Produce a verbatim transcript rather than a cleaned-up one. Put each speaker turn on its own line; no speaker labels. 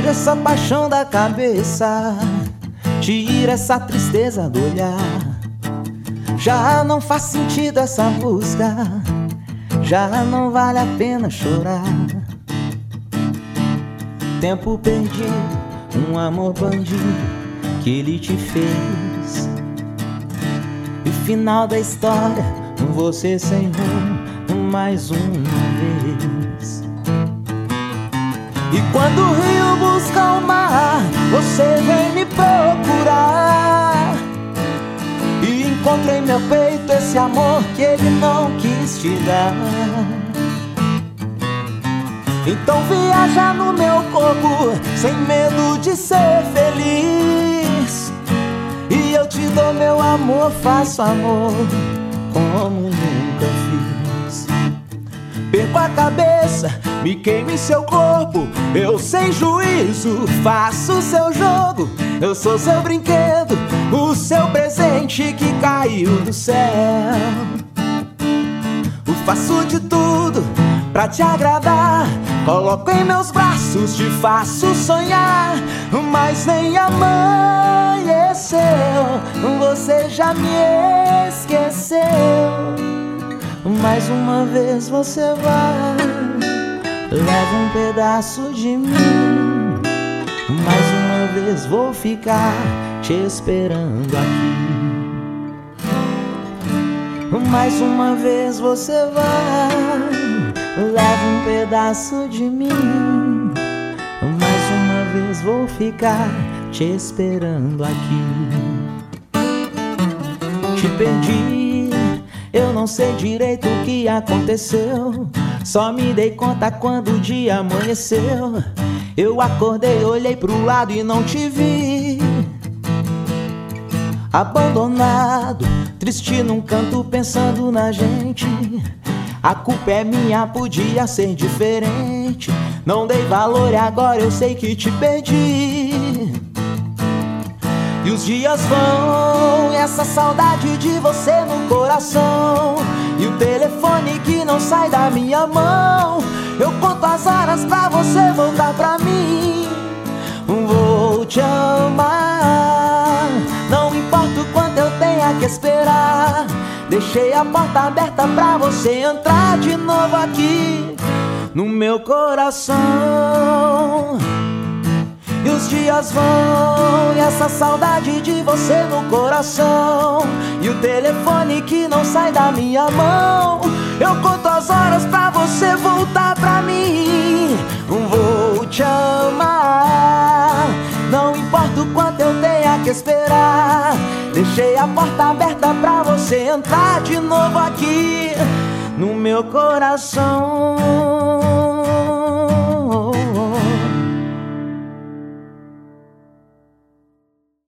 Tira essa paixão da cabeça, tira essa tristeza do olhar. Já não faz sentido essa música, já não vale a pena chorar. Tempo perdido, um amor bandido que ele te fez. E o final da história, você sem rumo, mais uma vez. E quando o rio busca o mar, você vem me procurar. E encontrei em meu peito esse amor que ele não quis te dar. Então viaja no meu corpo, sem medo de ser feliz. E eu te dou meu amor, faço amor como nunca fiz. Perco a cabeça, me queimo em seu corpo, eu sem juízo faço seu jogo. Eu sou seu brinquedo, o seu presente que caiu do céu. Eu faço de tudo pra te agradar, coloco em meus braços, te faço sonhar. Mas nem amanheceu, você já me esqueceu. Mais uma vez você vai, leva um pedaço de mim. Mais uma vez vou ficar te esperando aqui. Mais uma vez você vai, leva um pedaço de mim. Mais uma vez vou ficar te esperando aqui. Te perdi, eu não sei direito o que aconteceu. Só me dei conta quando o dia amanheceu. Eu acordei, olhei pro lado e não te vi. Abandonado, triste num canto pensando na gente. A culpa é minha, podia ser diferente. Não dei valor e agora eu sei que te perdi. E os dias vão, e essa saudade de você no coração. E o telefone que não sai da minha mão. Eu conto as horas pra você voltar pra mim. Vou te amar, não importa o quanto eu tenha que esperar. Deixei a porta aberta pra você entrar de novo aqui no meu coração. E os dias vão, e essa saudade de você no coração. E o telefone que não sai da minha mão. Eu conto as horas pra você voltar pra mim. Vou te amar, não importa o quanto eu tenha que esperar. Deixei a porta aberta pra você entrar de novo aqui no meu coração.